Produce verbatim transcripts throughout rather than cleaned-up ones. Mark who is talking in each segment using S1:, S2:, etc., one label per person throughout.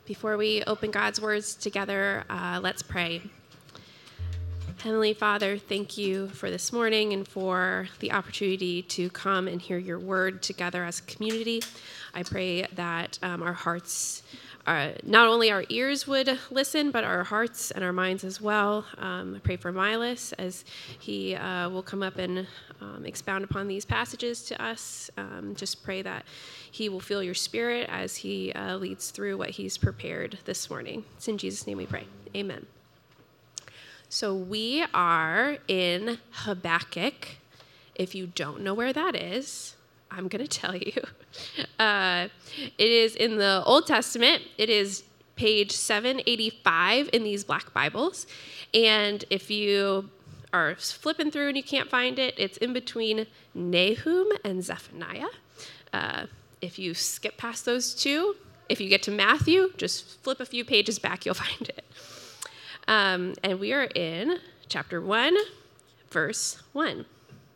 S1: Before we open God's words together, uh, let's pray. Heavenly Father, thank you for this morning and for the opportunity to come and hear your word together as a community. I pray that um, our hearts, uh, not only our ears would listen, but our hearts and our minds as well. Um, I pray for Milas as he uh, will come up and um, expound upon these passages to us. Um, just pray that he will feel your spirit as he uh, leads through what he's prepared this morning. It's in Jesus' name we pray. Amen. So we are in Habakkuk. If you don't know where that is, I'm going to tell you. Uh, it is in the Old Testament. It is page seven eighty-five in these black Bibles. And if you are flipping through and you can't find it, it's in between Nahum and Zephaniah. Uh, if you skip past those two, if you get to Matthew, just flip a few pages back, you'll find it. Um, and we are in chapter one, verse one.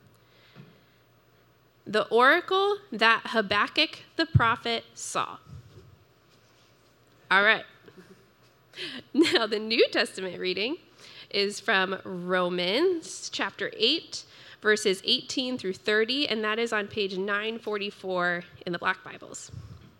S1: The oracle that Habakkuk the prophet saw. All right. Now, the New Testament reading is from Romans chapter eight, verses eighteen through thirty, and that is on page nine forty-four in the Black Bibles.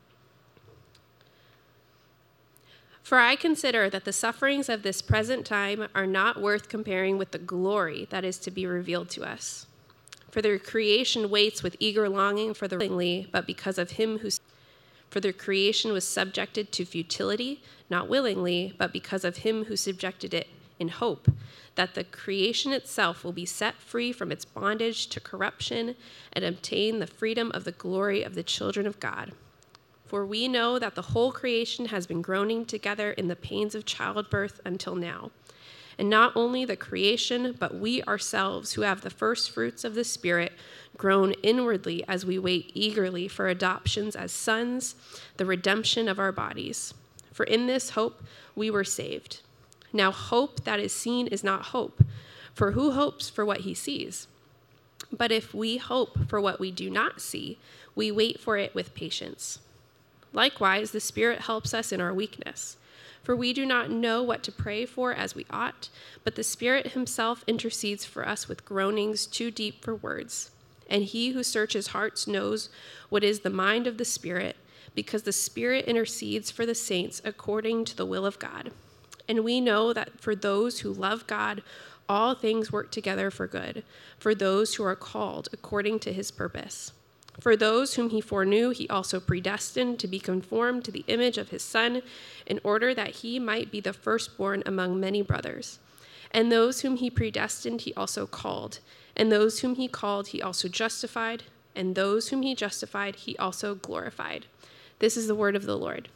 S1: For I consider that the sufferings of this present time are not worth comparing with the glory that is to be revealed to us. For their creation waits with eager longing for the willingly, but because of him who... For their creation was subjected to futility, not willingly, but because of him who subjected it in hope, that the creation itself will be set free from its bondage to corruption and obtain the freedom of the glory of the children of God. For we know that the whole creation has been groaning together in the pains of childbirth until now. And not only the creation, but we ourselves who have the first fruits of the Spirit groan inwardly as we wait eagerly for adoptions as sons, the redemption of our bodies. For in this hope we were saved. Now hope that is seen is not hope, for who hopes for what he sees? But if we hope for what we do not see, we wait for it with patience. Likewise, the Spirit helps us in our weakness. For we do not know what to pray for as we ought, but the Spirit himself intercedes for us with groanings too deep for words. And he who searches hearts knows what is the mind of the Spirit, because the Spirit intercedes for the saints according to the will of God. And we know that for those who love God, all things work together for good, for those who are called according to his purpose. For those whom he foreknew, he also predestined to be conformed to the image of his Son, in order that he might be the firstborn among many brothers. And those whom he predestined, he also called. And those whom he called, he also justified. And those whom he justified, he also glorified. This is the word of the Lord.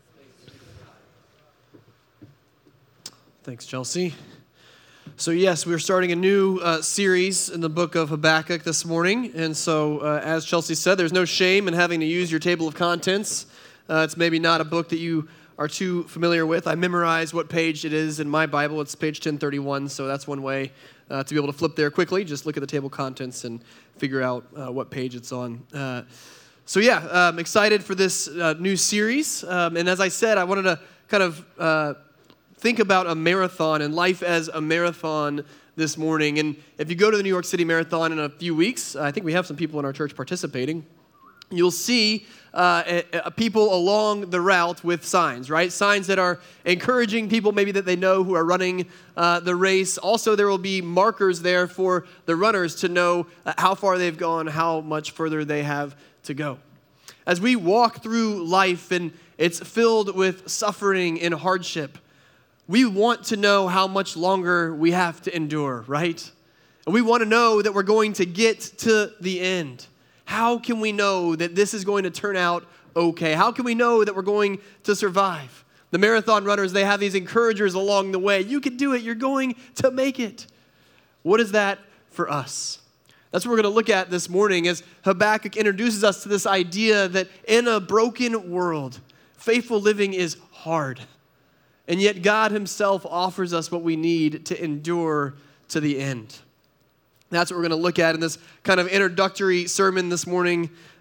S2: Thanks, Chelsea. So yes, we're starting a new uh, series in the book of Habakkuk this morning. And so, uh, as Chelsea said, there's no shame in having to use your table of contents. Uh, it's maybe not a book that you are too familiar with. I memorized what page it is in my Bible. It's page ten thirty-one, so that's one way uh, to be able to flip there quickly. Just look at the table of contents and figure out uh, what page it's on. Uh, so yeah, I'm excited for this uh, new series. Um, and as I said, I wanted to kind of... Uh, think about a marathon and life as a marathon this morning. And if you go to the New York City Marathon in a few weeks, I think we have some people in our church participating, you'll see uh, a, a people along the route with signs, right? Signs that are encouraging people maybe that they know who are running uh, the race. Also, there will be markers there for the runners to know uh, how far they've gone, how much further they have to go. As we walk through life and it's filled with suffering and hardship, we want to know how much longer we have to endure, right? And we want to know that we're going to get to the end. How can we know that this is going to turn out okay? How can we know that we're going to survive? The marathon runners, they have these encouragers along the way. You can do it. You're going to make it. What is that for us? That's what we're going to look at this morning as Habakkuk introduces us to this idea that in a broken world, faithful living is hard. And yet God himself offers us what we need to endure to the end. That's what we're going to look at in this kind of introductory sermon this morning.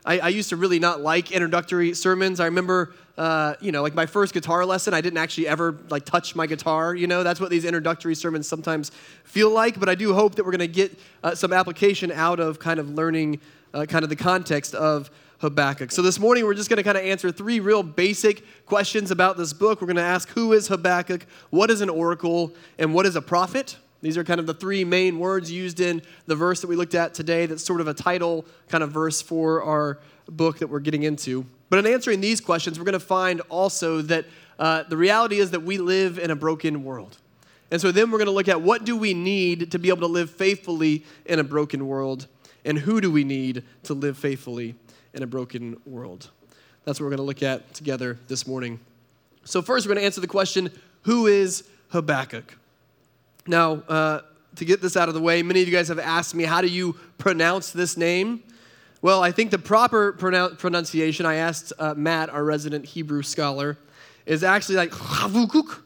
S2: I, I used to really not like introductory sermons. I remember, uh, you know, like my first guitar lesson, I didn't actually ever like touch my guitar. You know, that's what these introductory sermons sometimes feel like. But I do hope that we're going to get uh, some application out of kind of learning uh, kind of the context of Habakkuk. So this morning, we're just going to kind of answer three real basic questions about this book. We're going to ask, who is Habakkuk? What is an oracle? And what is a prophet? These are kind of the three main words used in the verse that we looked at today. That's sort of a title kind of verse for our book that we're getting into. But in answering these questions, we're going to find also that uh, the reality is that we live in a broken world. And so then we're going to look at what do we need to be able to live faithfully in a broken world, and who do we need to live faithfully in a broken world. That's what we're going to look at together this morning. So first, we're going to answer the question, who is Habakkuk? Now, uh, to get this out of the way, many of you guys have asked me, how do you pronounce this name? Well, I think the proper pronou- pronunciation, I asked uh, Matt, our resident Hebrew scholar, is actually like Havukuk.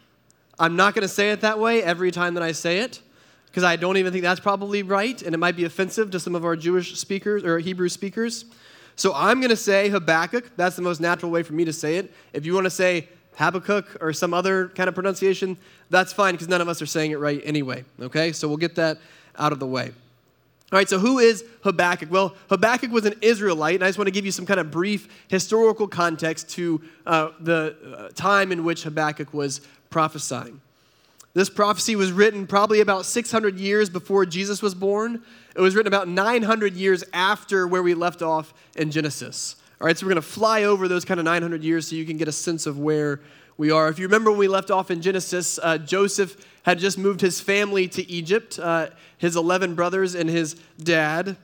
S2: I'm not going to say it that way every time that I say it, because I don't even think that's probably right, and it might be offensive to some of our Jewish speakers or Hebrew speakers. So I'm going to say Habakkuk. That's the most natural way for me to say it. If you want to say Habakkuk or some other kind of pronunciation, that's fine because none of us are saying it right anyway, okay? So we'll get that out of the way. All right, so who is Habakkuk? Well, Habakkuk was an Israelite, and I just want to give you some kind of brief historical context to uh, the uh, time in which Habakkuk was prophesying. This prophecy was written probably about six hundred years before Jesus was born. It was written about nine hundred years after where we left off in Genesis. All right, so we're going to fly over those kind of nine hundred years so you can get a sense of where we are. If you remember when we left off in Genesis, uh, Joseph had just moved his family to Egypt, uh, his eleven brothers and his dad,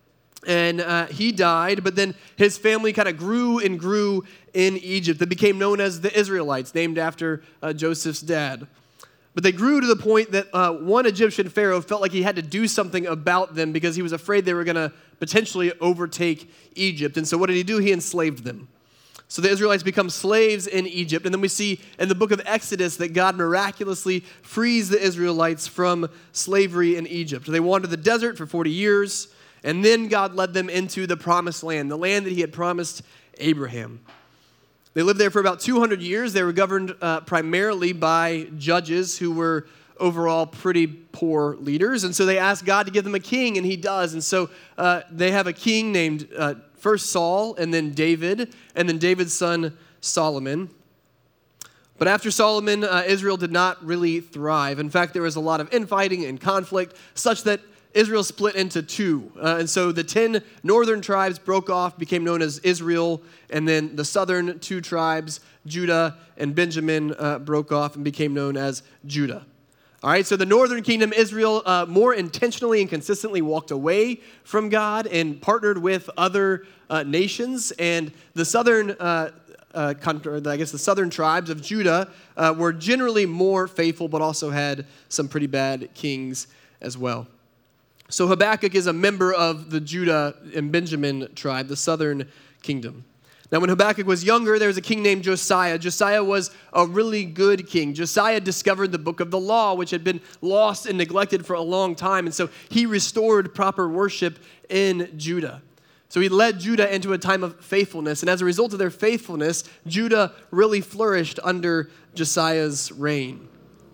S2: and uh, he died, but then his family kind of grew and grew in Egypt. They became known as the Israelites, named after uh, Joseph's dad. But they grew to the point that uh, one Egyptian pharaoh felt like he had to do something about them because he was afraid they were going to potentially overtake Egypt. And so what did he do? He enslaved them. So the Israelites become slaves in Egypt. And then we see in the book of Exodus that God miraculously frees the Israelites from slavery in Egypt. They wandered the desert for forty years, and then God led them into the promised land, the land that he had promised Abraham. They lived there for about two hundred years. They were governed uh, primarily by judges who were overall pretty poor leaders. And so they asked God to give them a king, and he does. And so uh, they have a king named uh, first Saul, and then David, and then David's son Solomon. But after Solomon, uh, Israel did not really thrive. In fact, there was a lot of infighting and conflict, such that Israel split into two. Uh, and so the ten northern tribes broke off, became known as Israel, and then the southern two tribes, Judah and Benjamin, uh, broke off and became known as Judah. All right, so the northern kingdom, Israel, uh, more intentionally and consistently walked away from God and partnered with other uh, nations, and the southern uh, uh, I guess the southern tribes of Judah uh, were generally more faithful, but also had some pretty bad kings as well. So Habakkuk is a member of the Judah and Benjamin tribe, the southern kingdom. Now, when Habakkuk was younger, there was a king named Josiah. Josiah was a really good king. Josiah discovered the book of the law, which had been lost and neglected for a long time. And so he restored proper worship in Judah. So he led Judah into a time of faithfulness. And as a result of their faithfulness, Judah really flourished under Josiah's reign.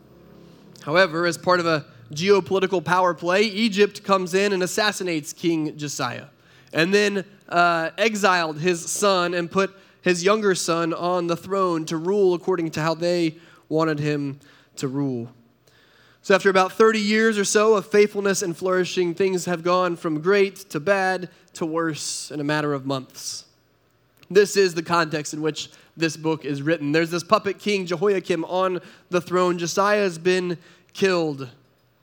S2: However, as part of a geopolitical power play, Egypt comes in and assassinates King Josiah, and then uh, exiled his son and put his younger son on the throne to rule according to how they wanted him to rule. So after about thirty years or so of faithfulness and flourishing, things have gone from great to bad to worse in a matter of months. This is the context in which this book is written. There's this puppet king, Jehoiakim, on the throne. Josiah has been killed.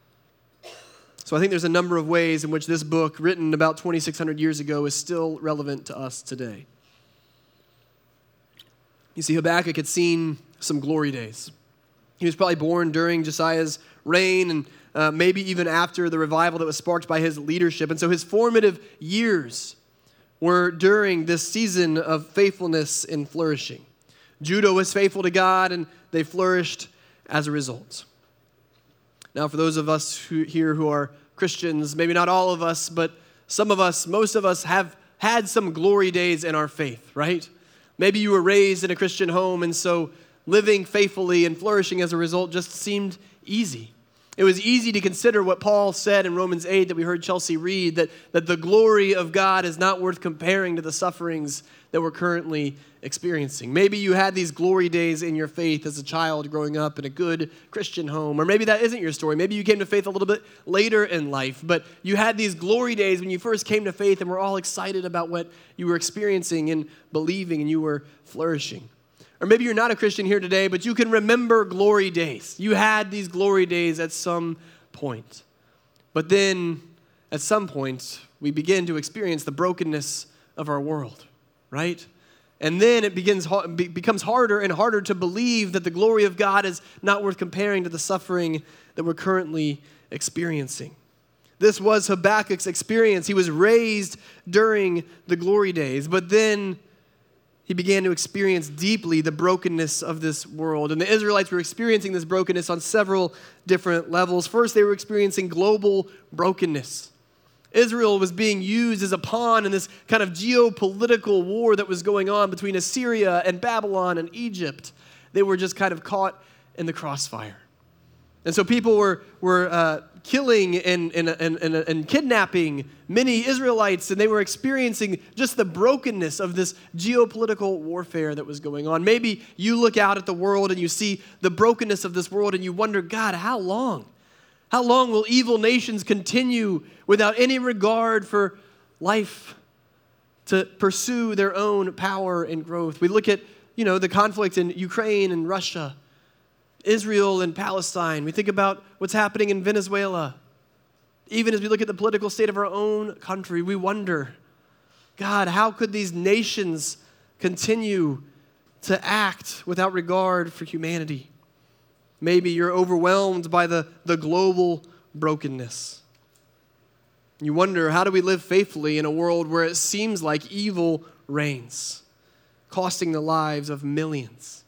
S2: So I think there's a number of ways in which this book, written about twenty-six hundred years ago, is still relevant to us today. You see, Habakkuk had seen some glory days. He was probably born during Josiah's reign and uh, maybe even after the revival that was sparked by his leadership. And so his formative years were during this season of faithfulness and flourishing. Judah was faithful to God, and they flourished as a result. Now, for those of us who, here who are Christians, maybe not all of us, but some of us, most of us have had some glory days in our faith, right? Maybe you were raised in a Christian home, and so living faithfully and flourishing as a result just seemed easy. It was easy to consider what Paul said in Romans eight that we heard Chelsea read, that, that the glory of God is not worth comparing to the sufferings that we're currently experiencing. Maybe you had these glory days in your faith as a child growing up in a good Christian home, or maybe that isn't your story. Maybe you came to faith a little bit later in life, but you had these glory days when you first came to faith and were all excited about what you were experiencing and believing, and you were flourishing. Or maybe you're not a Christian here today, but you can remember glory days. You had these glory days at some point. But then, at some point, we begin to experience the brokenness of our world, right? And then it begins becomes harder and harder to believe that the glory of God is not worth comparing to the suffering that we're currently experiencing. This was Habakkuk's experience. He was raised during the glory days, but then he began to experience deeply the brokenness of this world. And the Israelites were experiencing this brokenness on several different levels. First, they were experiencing global brokenness. Israel was being used as a pawn in this kind of geopolitical war that was going on between Assyria and Babylon and Egypt. They were just kind of caught in the crossfire. And so people were, were uh, killing and, and, and, and, and kidnapping many Israelites, and they were experiencing just the brokenness of this geopolitical warfare that was going on. Maybe you look out at the world and you see the brokenness of this world and you wonder, God, how long? How long will evil nations continue without any regard for life to pursue their own power and growth? We look at, you know, the conflict in Ukraine and Russia, Israel and Palestine. We think about what's happening in Venezuela. Even as we look at the political state of our own country, we wonder, God, how could these nations continue to act without regard for humanity? Maybe you're overwhelmed by the, the global brokenness. You wonder, how do we live faithfully in a world where it seems like evil reigns, costing the lives of millions?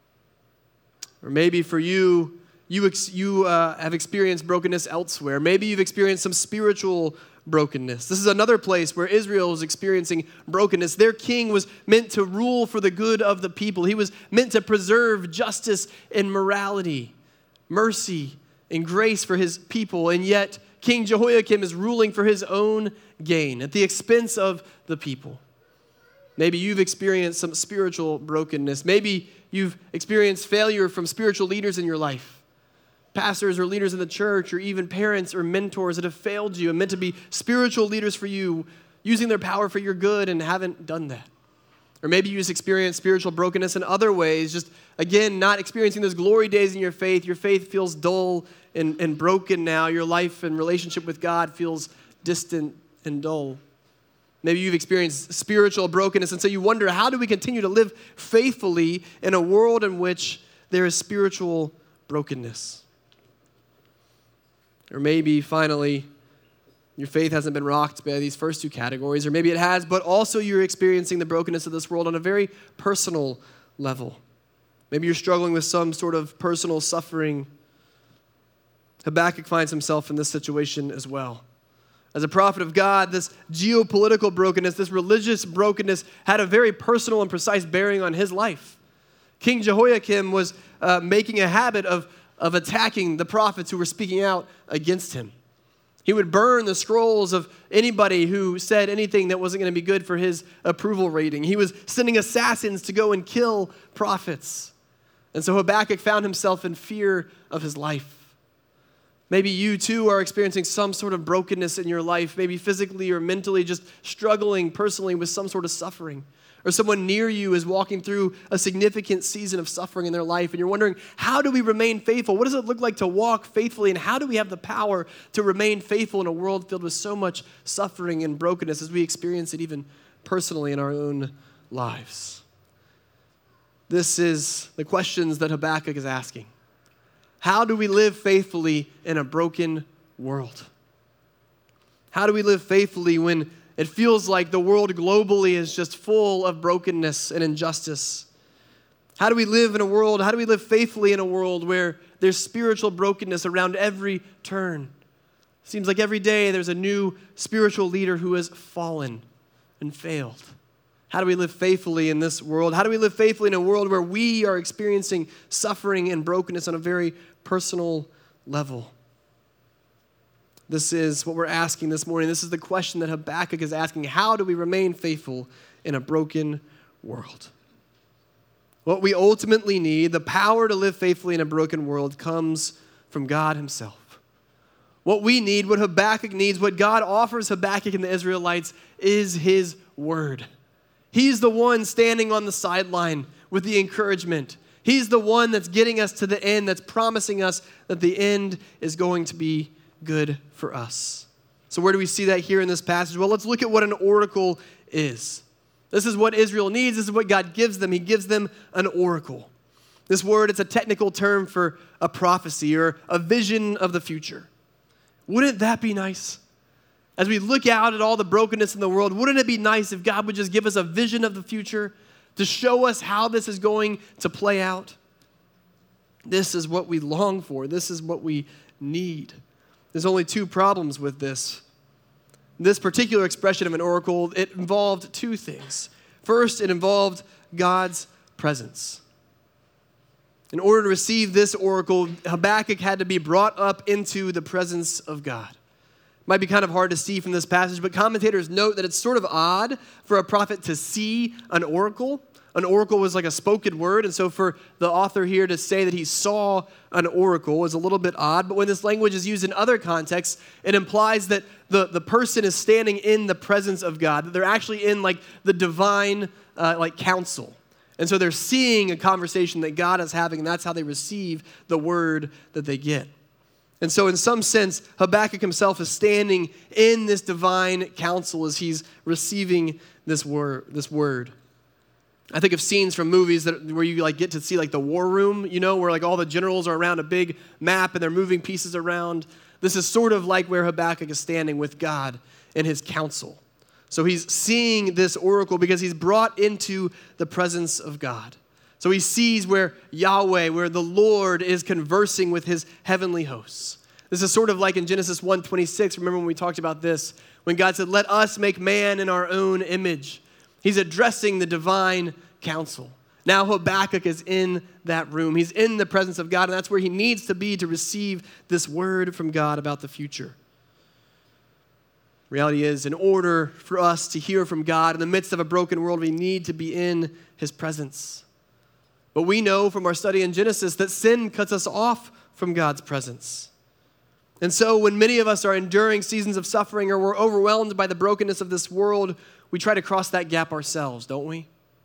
S2: Or maybe for you, you, ex- you uh, have experienced brokenness elsewhere. Maybe you've experienced some spiritual brokenness. This is another place where Israel was experiencing brokenness. Their king was meant to rule for the good of the people. He was meant to preserve justice and morality, mercy and grace for his people. And yet, King Jehoiakim is ruling for his own gain at the expense of the people. Maybe you've experienced some spiritual brokenness. Maybe you've experienced failure from spiritual leaders in your life. Pastors or leaders in the church, or even parents or mentors that have failed you and meant to be spiritual leaders for you, using their power for your good and haven't done that. Or maybe you just experience spiritual brokenness in other ways, just, again, not experiencing those glory days in your faith. Your faith feels dull and, and broken now. Your life and relationship with God feels distant and dull. Maybe you've experienced spiritual brokenness, and so you wonder, how do we continue to live faithfully in a world in which there is spiritual brokenness? Or maybe, finally, your faith hasn't been rocked by these first two categories, or maybe it has, but also you're experiencing the brokenness of this world on a very personal level. Maybe you're struggling with some sort of personal suffering. Habakkuk finds himself in this situation as well. As a prophet of God, this geopolitical brokenness, this religious brokenness had a very personal and precise bearing on his life. King Jehoiakim was uh, making a habit of of attacking the prophets who were speaking out against him. He would burn the scrolls of anybody who said anything that wasn't going to be good for his approval rating. He was sending assassins to go and kill prophets. And so Habakkuk found himself in fear of his life. Maybe you too are experiencing some sort of brokenness in your life, maybe physically or mentally, just struggling personally with some sort of suffering. Or someone near you is walking through a significant season of suffering in their life, and you're wondering, how do we remain faithful? What does it look like to walk faithfully, and how do we have the power to remain faithful in a world filled with so much suffering and brokenness as we experience it even personally in our own lives? This is the questions that Habakkuk is asking. How do we live faithfully in a broken world? How do we live faithfully when it feels like the world globally is just full of brokenness and injustice? How do we live in a world, how do we live faithfully in a world where there's spiritual brokenness around every turn? It seems like every day there's a new spiritual leader who has fallen, and failed? How do we live faithfully in this world? How do we live faithfully in a world where we are experiencing suffering and brokenness on a very personal level? This is what we're asking this morning. This is the question that Habakkuk is asking. How do we remain faithful in a broken world? What we ultimately need, the power to live faithfully in a broken world, comes from God himself. What we need, what Habakkuk needs, what God offers Habakkuk and the Israelites is his word. He's the one standing on the sideline with the encouragement. He's the one that's getting us to the end, that's promising us that the end is going to be good for us. So where do we see that here in this passage? Well, let's look at what an oracle is. This is what Israel needs. This is what God gives them. He gives them an oracle. This word, it's a technical term for a prophecy or a vision of the future. Wouldn't that be nice? As we look out at all the brokenness in the world, wouldn't it be nice if God would just give us a vision of the future to show us how this is going to play out? This is what we long for. This is what we need. There's only two problems with this. This particular expression of an oracle, it involved two things. First, it involved God's presence. In order to receive this oracle, Habakkuk had to be brought up into the presence of God. It might be kind of hard to see from this passage, but commentators note that it's sort of odd for a prophet to see an oracle. An oracle was like a spoken word, and so for the author here to say that he saw an oracle is a little bit odd, but when this language is used in other contexts, it implies that the, the person is standing in the presence of God, that they're actually in like the divine uh, like council. And so they're seeing a conversation that God is having, and that's how they receive the word that they get. And so in some sense, Habakkuk himself is standing in this divine council as he's receiving this word, this word. I think of scenes from movies that where you like get to see like the war room, you know, where like all the generals are around a big map and they're moving pieces around. This is sort of like where Habakkuk is standing with God in his council. So he's seeing this oracle because he's brought into the presence of God. So he sees where Yahweh, where the Lord is conversing with his heavenly hosts. This is sort of like in Genesis one twenty-six. Remember when we talked about this? When God said, "Let us make man in our own image." He's addressing the divine council. Now Habakkuk is in that room. He's in the presence of God, and that's where he needs to be to receive this word from God about the future. Reality is, in order for us to hear from God in the midst of a broken world, we need to be in his presence. But we know from our study in Genesis that sin cuts us off from God's presence. And so when many of us are enduring seasons of suffering or we're overwhelmed by the brokenness of this world, we try to cross that gap ourselves, don't we?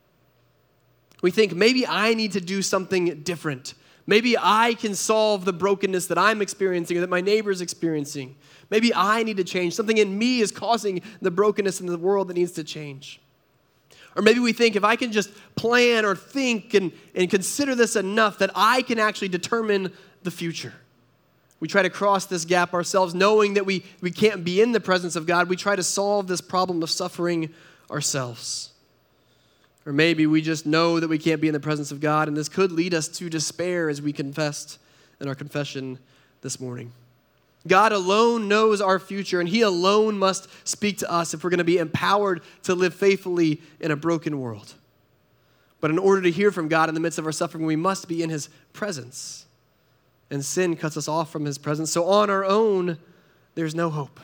S2: We think, maybe I need to do something different. Maybe I can solve the brokenness that I'm experiencing or that my neighbor's experiencing. Maybe I need to change. Something in me is causing the brokenness in the world that needs to change. Or maybe we think, if I can just plan or think and, and consider this enough, that I can actually determine the future. We try to cross this gap ourselves, knowing that we, we can't be in the presence of God. We try to solve this problem of suffering ourselves. Or maybe we just know that we can't be in the presence of God, and this could lead us to despair as we confessed in our confession this morning. God alone knows our future, and he alone must speak to us if we're going to be empowered to live faithfully in a broken world. But in order to hear from God in the midst of our suffering, we must be in his presence. And sin cuts us off from his presence. So on our own, there's no hope.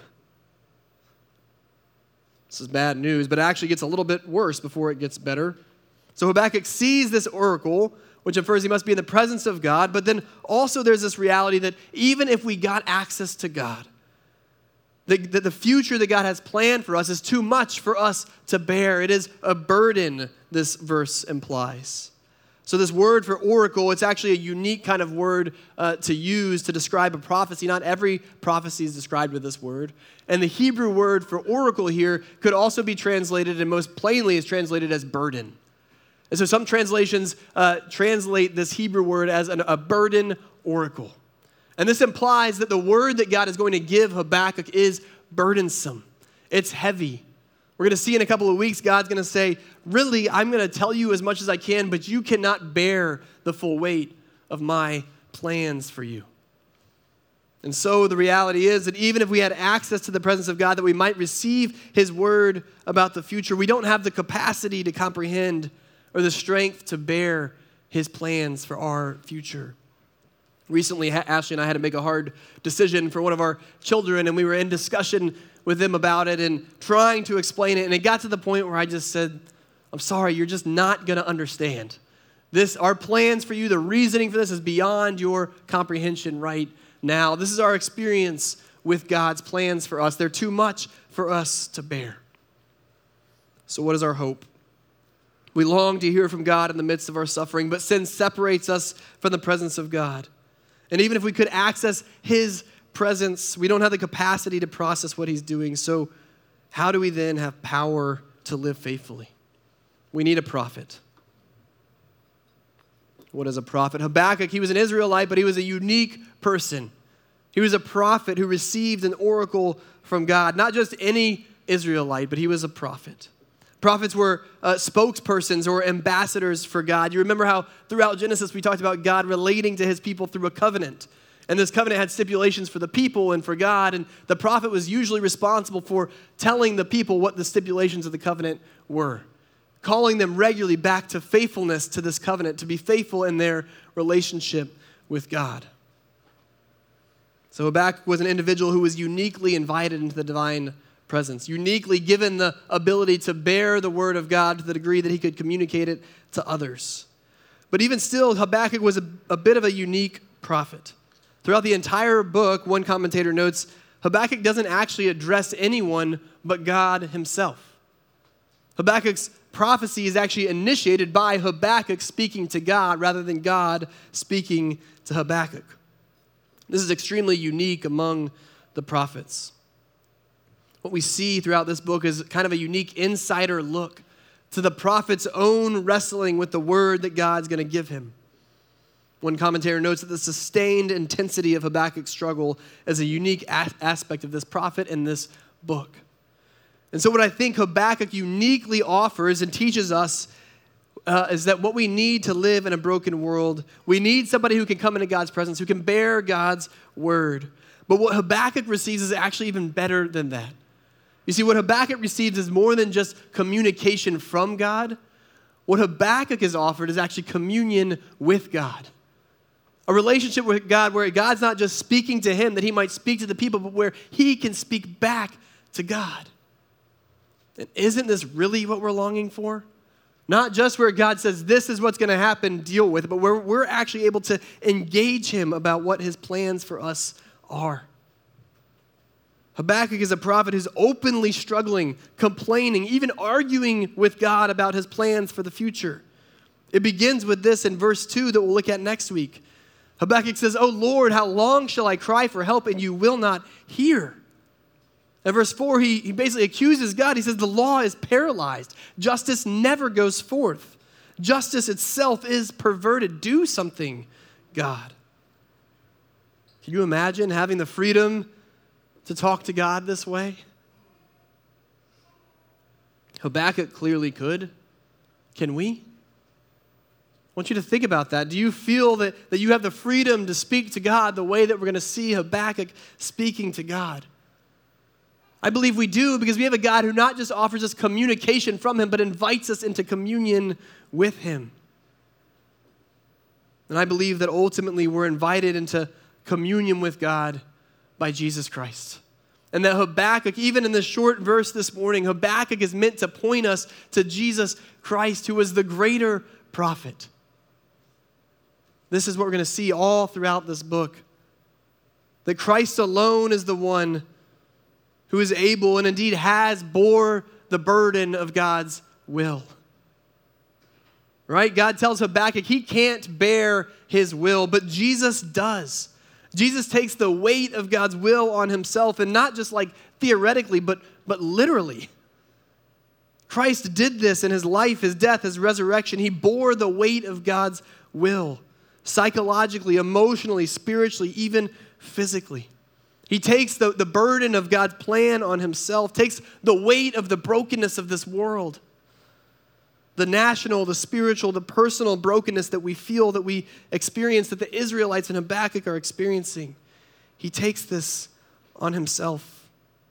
S2: This is bad news, but it actually gets a little bit worse before it gets better. So Habakkuk sees this oracle, which infers he must be in the presence of God, but then also there's this reality that even if we got access to God, that the, the future that God has planned for us is too much for us to bear. It is a burden, this verse implies. So this word for oracle, it's actually a unique kind of word uh, to use to describe a prophecy. Not every prophecy is described with this word. And the Hebrew word for oracle here could also be translated, and most plainly is translated as burden. And so some translations uh, translate this Hebrew word as an, a burden oracle. And this implies that the word that God is going to give Habakkuk is burdensome. It's heavy. We're going to see in a couple of weeks, God's going to say, really, I'm going to tell you as much as I can, but you cannot bear the full weight of my plans for you. And so the reality is that even if we had access to the presence of God, that we might receive his word about the future, we don't have the capacity to comprehend or the strength to bear his plans for our future. Recently, Ashley and I had to make a hard decision for one of our children, and we were in discussion with them about it and trying to explain it, and it got to the point where I just said, I'm sorry, you're just not going to understand. This, our plans for you, the reasoning for this is beyond your comprehension right now. This is our experience with God's plans for us. They're too much for us to bear. So what is our hope? We long to hear from God in the midst of our suffering, but sin separates us from the presence of God. And even if we could access his presence, we don't have the capacity to process what he's doing. So how do we then have power to live faithfully? We need a prophet. What is a prophet? Habakkuk, he was an Israelite, but he was a unique person. He was a prophet who received an oracle from God. Not just any Israelite, but he was a prophet. Prophets were uh, spokespersons or ambassadors for God. You remember how throughout Genesis we talked about God relating to his people through a covenant. And this covenant had stipulations for the people and for God. And the prophet was usually responsible for telling the people what the stipulations of the covenant were, calling them regularly back to faithfulness to this covenant, to be faithful in their relationship with God. So Habakkuk was an individual who was uniquely invited into the divine presence, uniquely given the ability to bear the word of God to the degree that he could communicate it to others. But even still, Habakkuk was a, a bit of a unique prophet. Throughout the entire book, one commentator notes, Habakkuk doesn't actually address anyone but God himself. Habakkuk's prophecy is actually initiated by Habakkuk speaking to God rather than God speaking to Habakkuk. This is extremely unique among the prophets. What we see throughout this book is kind of a unique insider look to the prophet's own wrestling with the word that God's going to give him. One commentator notes that the sustained intensity of Habakkuk's struggle is a unique a- aspect of this prophet and this book. And so what I think Habakkuk uniquely offers and teaches us uh, is that what we need to live in a broken world, we need somebody who can come into God's presence, who can bear God's word. But what Habakkuk receives is actually even better than that. You see, what Habakkuk receives is more than just communication from God. What Habakkuk is offered is actually communion with God. A relationship with God where God's not just speaking to him that he might speak to the people, but where he can speak back to God. And isn't this really what we're longing for? Not just where God says, this is what's going to happen, deal with it, but where we're actually able to engage him about what his plans for us are. Habakkuk is a prophet who's openly struggling, complaining, even arguing with God about his plans for the future. It begins with this in verse two that we'll look at next week. Habakkuk says, "O Lord, how long shall I cry for help and you will not hear?" In verse four, he, he basically accuses God. He says, the law is paralyzed. Justice never goes forth. Justice itself is perverted. Do something, God. Can you imagine having the freedom to talk to God this way? Habakkuk clearly could. Can we? I want you to think about that. Do you feel that, that you have the freedom to speak to God the way that we're going to see Habakkuk speaking to God? I believe we do because we have a God who not just offers us communication from him, but invites us into communion with him. And I believe that ultimately we're invited into communion with God by Jesus Christ. And that Habakkuk, even in this short verse this morning, Habakkuk is meant to point us to Jesus Christ, who is the greater prophet. This is what we're going to see all throughout this book. That Christ alone is the one who is able and indeed has bore the burden of God's will. Right? God tells Habakkuk he can't bear his will, but Jesus does. Jesus takes the weight of God's will on himself, and not just like theoretically, but, but literally. Christ did this in his life, his death, his resurrection. He bore the weight of God's will, psychologically, emotionally, spiritually, even physically. He takes the, the burden of God's plan on himself, takes the weight of the brokenness of this world, the national, the spiritual, the personal brokenness that we feel, that we experience, that the Israelites in Habakkuk are experiencing. He takes this on himself.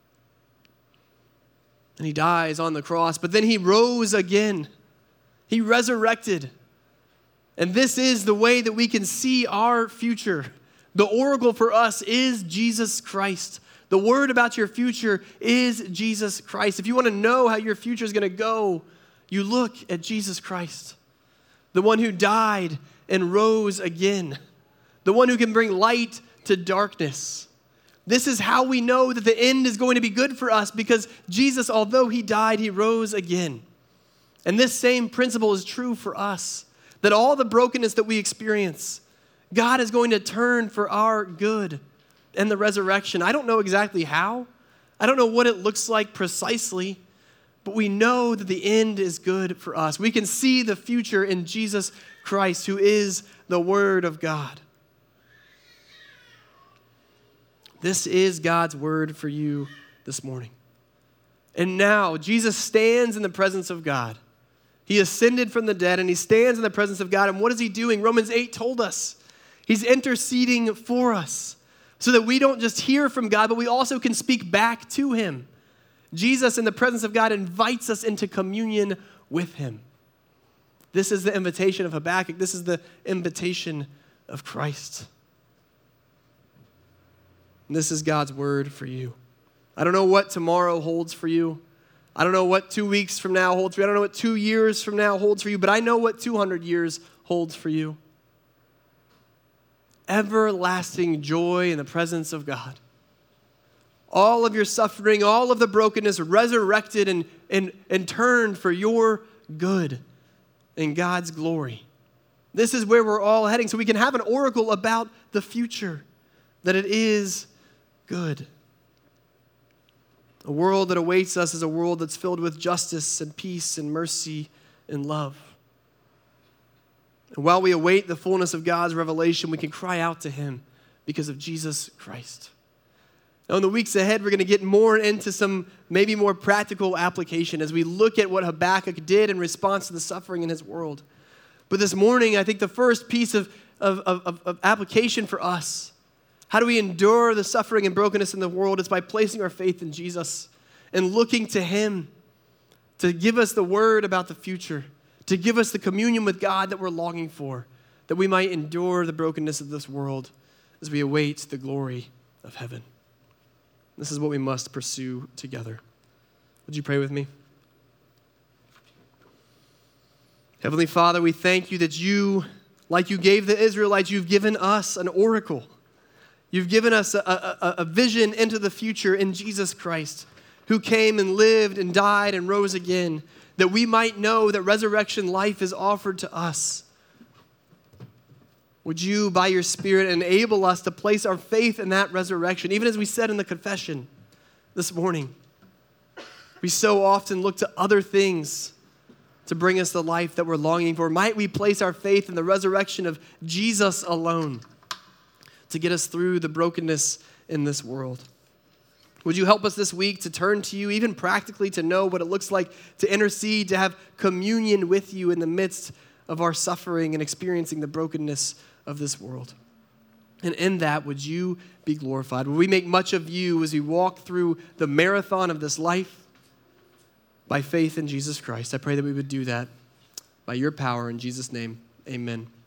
S2: And he dies on the cross, but then he rose again. He resurrected. And this is the way that we can see our future. The oracle for us is Jesus Christ. The word about your future is Jesus Christ. If you want to know how your future is going to go, you look at Jesus Christ, the one who died and rose again, the one who can bring light to darkness. This is how we know that the end is going to be good for us, because Jesus, although he died, he rose again. And this same principle is true for us, that all the brokenness that we experience, God is going to turn for our good and the resurrection. I don't know exactly how. I don't know what it looks like precisely, but we know that the end is good for us. We can see the future in Jesus Christ, who is the Word of God. This is God's word for you this morning. And now, Jesus stands in the presence of God. He ascended from the dead, and he stands in the presence of God. And what is he doing? Romans eight told us. He's interceding for us so that we don't just hear from God, but we also can speak back to him. Jesus, in the presence of God, invites us into communion with him. This is the invitation of Habakkuk. This is the invitation of Christ. And this is God's word for you. I don't know what tomorrow holds for you. I don't know what two weeks from now holds for you. I don't know what two years from now holds for you, but I know what two hundred years holds for you. Everlasting joy in the presence of God. All of your suffering, all of the brokenness resurrected and, and, and turned for your good and God's glory. This is where we're all heading, so we can have an oracle about the future, that it is good. A world that awaits us is a world that's filled with justice and peace and mercy and love. And while we await the fullness of God's revelation, we can cry out to him because of Jesus Christ. Now, in the weeks ahead, we're going to get more into some maybe more practical application as we look at what Habakkuk did in response to the suffering in his world. But this morning, I think the first piece of, of, of, of application for us, how do we endure the suffering and brokenness in the world, is by placing our faith in Jesus and looking to him to give us the word about the future, to give us the communion with God that we're longing for, that we might endure the brokenness of this world as we await the glory of heaven. This is what we must pursue together. Would you pray with me? Heavenly Father, we thank you that you, like you gave the Israelites, you've given us an oracle. You've given us a, a, a vision into the future in Jesus Christ, who came and lived and died and rose again, that we might know that resurrection life is offered to us. Would you, by your Spirit, enable us to place our faith in that resurrection, even as we said in the confession this morning. We so often look to other things to bring us the life that we're longing for. Might we place our faith in the resurrection of Jesus alone to get us through the brokenness in this world? Would you help us this week to turn to you, even practically, to know what it looks like to intercede, to have communion with you in the midst of our suffering and experiencing the brokenness of this world? And in that, would you be glorified? Would we make much of you as we walk through the marathon of this life by faith in Jesus Christ? I pray that we would do that by your power. In Jesus' name, amen.